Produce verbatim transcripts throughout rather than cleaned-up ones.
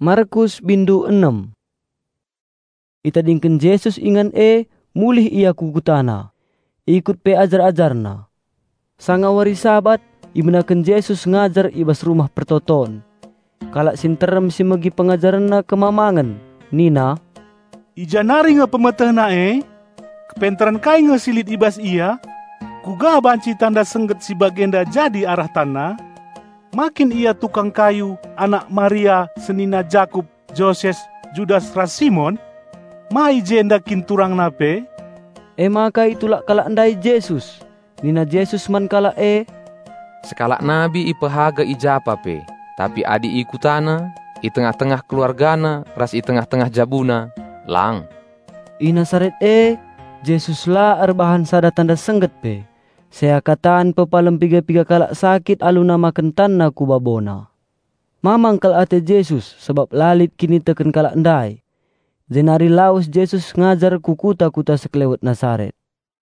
Markus bindu enam. Itadingken Yesus ingan e mulih ia kukutana. Ikut pe ajar-ajarna. Sangawari sabat imenaken Yesus ngajar ibas rumah pertoton. Kalak sinterem si megi pengajaranna kemamangan. Nina, ija nari nge pemetehna e, kepenteran kai nge silit ibas ia, kugah banci tanda sengget si bagenda jadi arah tanah, makin ia tukang kayu, anak Maria, senina Jakub, Joses, Judas ras Simon, mai jenda kinturang nape? E maka itulah kalak ndai Yesus. Nina Yesus man kalak e, sekalak nabi ipehaga ijapa pe, tapi adi ikutana, i tengah-tengah keluargana, ras i tengah-tengah jabuna, lang. I Nasaret e, Yesus la arbahan sada tanda sengget pe. Saya kataan pepalem piga-piga kalak sakit aluna makan tanna kubabona. Mamang kalak ate Yesus sebab lalit kini teken kalak ndai. Jenari laus Yesus ngajar kukuta-kuta sekelewet Nasaret.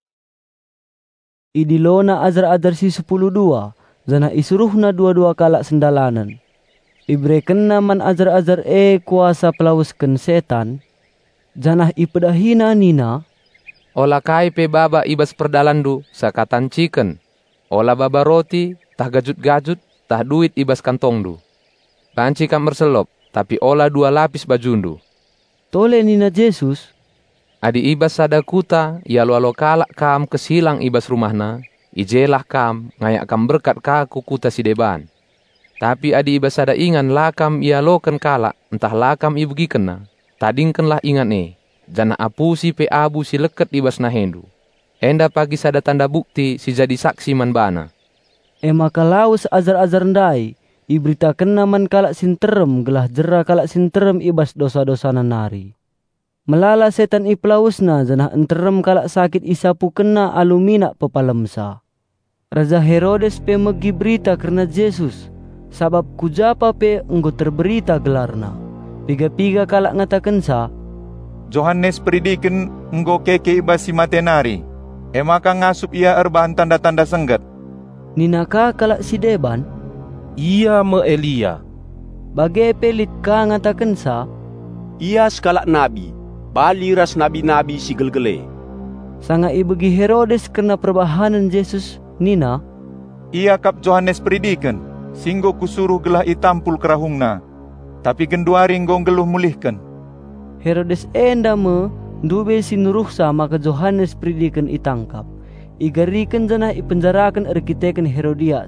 Idilona ajar-ajar si sepuluh dua, zana isuruhna dua-dua kalak sendalanan. Ibrekenna man ajar-ajar e kuasa pelawusken setan, janah ipedahina nina, ola kai pe baba ibas perdalandu sakatan chicken. Ola baba roti, tah gajut-gajut, tah duit ibas kantongdu. Banci kam berselop, tapi ola dua lapis bajundu. Tole nina Yesus, adi ibas sada kuta, ia lo kalak kam kesilang ibas rumahna, ijelah kam, ngayak kam berkat kaku kuta si deban. Tapi adi ibas sada ingan lakam ia loken kalak, entah lakam ibu gikena, tadingkenlah ingan e, jana apusi pe abu si leket ibas nahendu. Enda pagi sada tanda bukti si jadi saksi man bana. E maka laus ajar-ajar ndai, iberitaken man kalak sinterem gelah jera kalak sinterem ibas dosa-dosa nari. Melala setan ipelawusna janah enterem kalak sakit isapu kena alumina pepalemsa. Raja Herodes pe megi berita karena Yesus, sabab kujapa pe enggo terberita gelarna. Piga-piga kalak ngataken sa, Johannes Peridiken enggo keke ibas si matenari, emaka ngasup ia erbahan tanda-tanda sengget. Ninaka kalak si deban, ia me Elia. Bagai pelit ka ngataken sa, ia sekalak nabi, bali ras nabi-nabi si gelgele. Sanga ibegi Herodes kena perbahanan Yesus, nina, ia kap Johannes Peridiken, singgo kusuruh gelah itampul kerahungna, tapi genduari nggong geluh mulihkan. Herodes enda me, ndube sinuruhsa maka Johannes Peridiken itangkap. Igariken janah ipenjarakan arkiteken Herodias.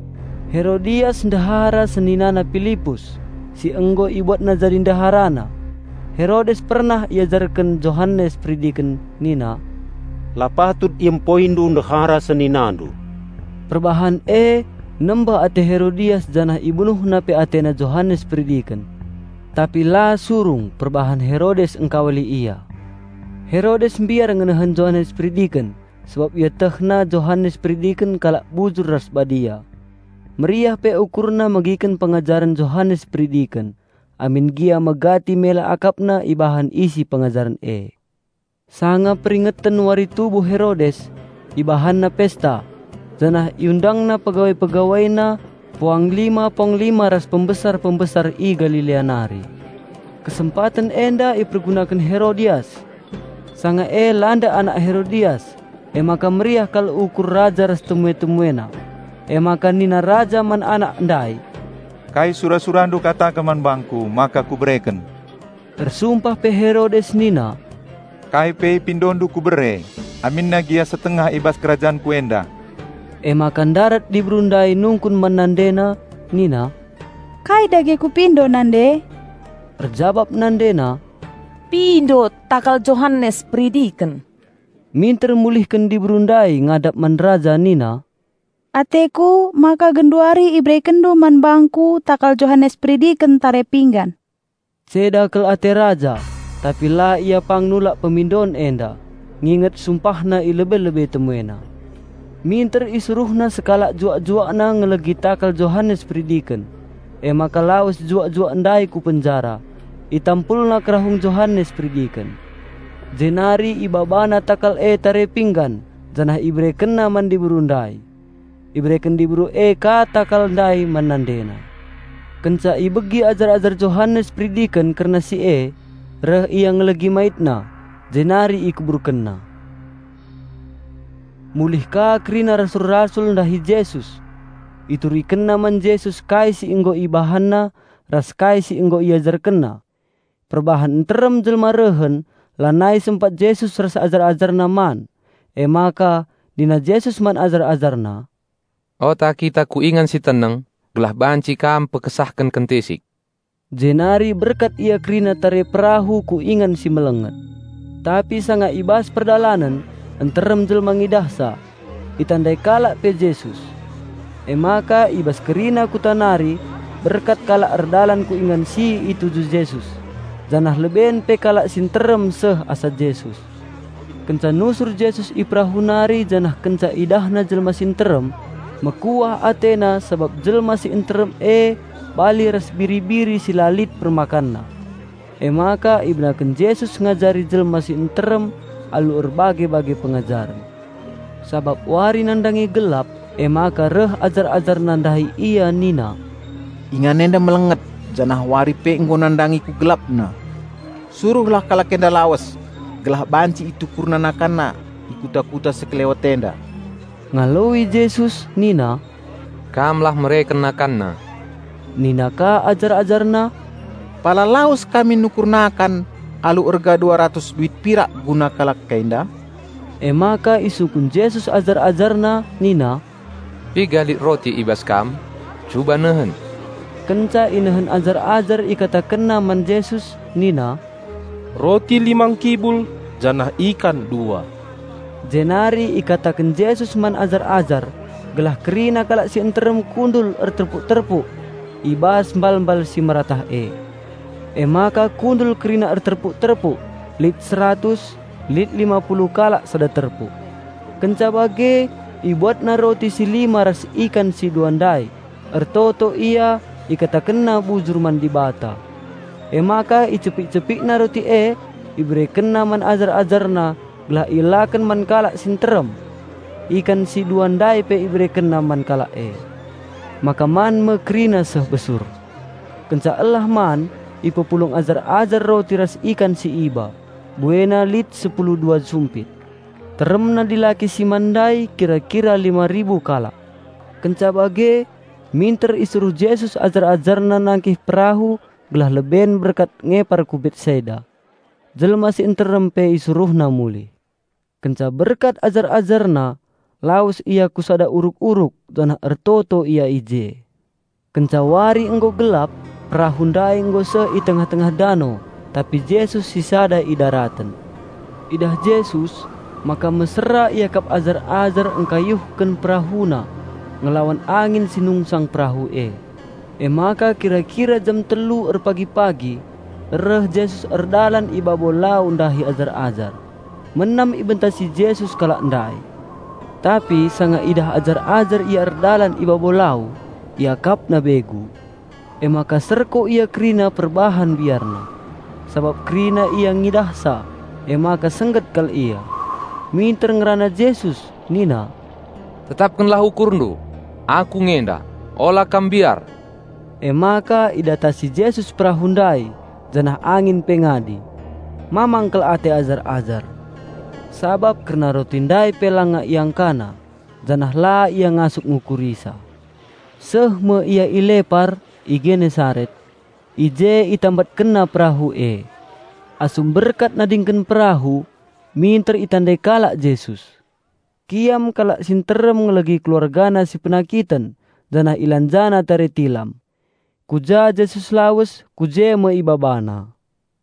Herodias ndahara seninana Filipus, si enggo ibuatna jadi ndaharana. Herodes pernah iajarkan Johannes Peridiken nina, lapatut impoindu ndahara seninandu. Perbahan e, nembah ate Herodias janah ibunuhna pe atena Johannes Peridiken. Tapi la surung perbahan Herodes engkawali ia. Herodes biar ngenahan Johannes Peridiken, sebab ia tehna Johannes Peridiken kalak bujur ras badia. Meriah pe ukurna magikan pengajaran Johannes Peridiken. Amin gia megati mela akapna ibahan isi pengajaran e. Sanga peringatan wari tubuh Herodes, ibahanna pesta. Janah iundangna pegawai-pegawaina, puang lima pong lima ras pembesar-pembesar i Galilea nari. Kesempatan enda ipergunakan Herodias. Sanga e landa anak Herodias, e maka meriah kal ukur raja ras temue-temuena. E maka nina raja man anak ndai. Kai surah-surandu kata keman bangku, maka kubereken. Tersumpah pe Herodes nina, kai pe pindondu kubere, aminna gia setengah ibas kerajaan kuenda. E maka darat di Brundai nungkun menandena nina, kai dage kupindo nande? Terjawab nandena, pindo takal Johannes Peridiken. Minter mulihkan di Brundai ngadap man raja nina, ateku maka genduari ibrekendo man bangku takal Johannes Peridiken tare pinggan. Sedakel ate raja, tapi la ia pangnulak pemindon enda, nginget sumpahna ilebe-lebe temuena. Minter isuruhna sekalak juak-juakna ngelegi takal Johannes Peridiken. E maka laus juak-juak ndai ku penjara, itampulna kerahung Johannes Peridiken. Jenari ibabana takal e tare pinggan, janah ibrekenna man di Brundai. Ibreken diburu e ka takal ndai manandena. Kenca ibegi ajar-ajar Johannes Pridiken karena si e, reh ia ngelegi maitna, jenari ikuburkenna. Mulih ka kerina rasul-rasul ndahi Jesus. Iturikenna man Jesus kai si inggo ibahanna, ras kai si inggo iajarkenna. Perbahan enterem jelma rehen, lanai sempat Jesus ras ajar-ajarna man. E maka dina Jesus man ajar-ajarna. Ota kita ku ingan si teneng, gelah banci kam pekesahkan kentesik. Jenari berkat ia kerina tare perahu ku ingan si melenget. Tapi sanga ibas perdalanan, enterem jelma ngidahsa, itandai kalak pe Jesus. E maka ibas kerina ku tanari, berkat kalak erdalan ku ingan si itu ju Jesus. Janah leben pe kalak sinterem seh asa Jesus. Kenca nusur Jesus i perahu nari janah kenca idahna jelma sinterem, mekuah atena sebab jelma si enterem e bali ras biri-biri si lalit permakanna. E maka ibnaken Jesus ngajari jelma si enterem alu erbage-bage pengajaran. Sabab wari nandangi gelap, e maka reh ajar-ajar nandahi ia nina. Inganenda melenget, janah wari pe enggo nandangi ku gelapna. Suruhlah kalakenda lawas, gelah banci itu kurnanakanna, ikuta-kuta sekelewat tenda. Ngaloi Jesus nina, Kamlah merekenakanna. nina ka ajar-ajarna, Pala laos kami nukurnakan, alu erga dua ratus duit pirak guna kalak kenda. e maka isukun Jesus ajar-ajarna nina, Pigali roti ibas kam, cuba nehen. kenca inehen ajar-ajar ikata kena man Jesus nina, Roti limang kibul, janah ikan dua. jenari ikatakan Jesus man ajar-ajar, gelah kerina kalak si enterem kundul erterpuk-terpuk, ibas mbal-mbal si meratah e. E maka kundul kerina erterpuk-terpuk, lit seratus, lit lima puluh kalak sada terpuk. Kenca bage, ibuatna roti si lima ras ikan si duandai, ertoto ia ikatakenna bujur man di bata. E maka icepik-cepikna roti e, ibrekenna man ajar-ajarna, gelah ilaken man kalak sinterem. Ikan si duandai pe ibrekenna man kalak e. Maka man mekrina seh besur. Kenca elah man, ipepulung ajar-ajar roti ras ikan si iba, buena lit sepuluh dua sumpit. Teremna dilaki si mandai kira-kira lima ribu kalak. Kenca bage, minter isuruh Jesus ajar-ajarna nangkih perahu, gelah leben berkat ngepar ku Betsaida. Jelma si enterem pe isuruhna muli. Kenca berkat ajar-ajarna, laus ia kusada uruk-uruk, janah ertoto ia ije. Kenca wari enggo gelap, perahu ndai enggo se i tengah-tengah danau, tapi Jesus sisada i daratan. Idah Jesus, maka mesra ia kap ajar-ajar engkayuhken perahuna, ngelawan angin sinungsang perahu e. E maka kira-kira jam telu er pagi-pagi, reh Jesus erdalan iba bolau ndahi ajar-ajar. Menam ibentasi Jesus kalak ndai. Tapi sanga idah ajar-ajar ia erdalan iba bolau, ia kapna begu. E maka serko ia kerina perbahan biarna. Sabab kerina ia ngidahsa, e maka sengget kal ia. Minter ngerana Jesus, nina, Tetapkanlah ukurndu, aku ngenda, olah kam biar. E maka idatasi Jesus perahundai, janah angin pengadi. Mamang kel ate ajar-ajar. Sabab kerna rotindai pelanga yang kana, janah la ia ngasuk ngukurisa. Seh me ia ilepar, ige Genesaret, ije itambat kena perahu e. Asum berkat nadingken perahu, minter itandai kalak Jesus. Kiam kalak sinterem ngelagi keluargana si penakitan, janah ilanjana tare tilam. Kuja Jesus lawes, kuje me ibabana.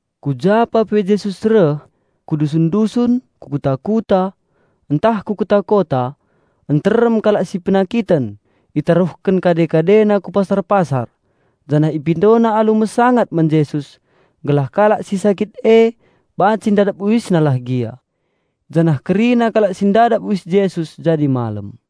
Kuja pa pe Jesus reh, kudusun-dusun, kukuta-kuta, entah kukuta-kota, enterem kalak si penakitan, itaruhken kade-kadena ku pasar-pasar. Janah ipindona alu mesangat man Jesus, gelah kalak si sakit e, bacin dadap uisna lah gia. Janah kerina kalak sin dadap uis Jesus jadi malam.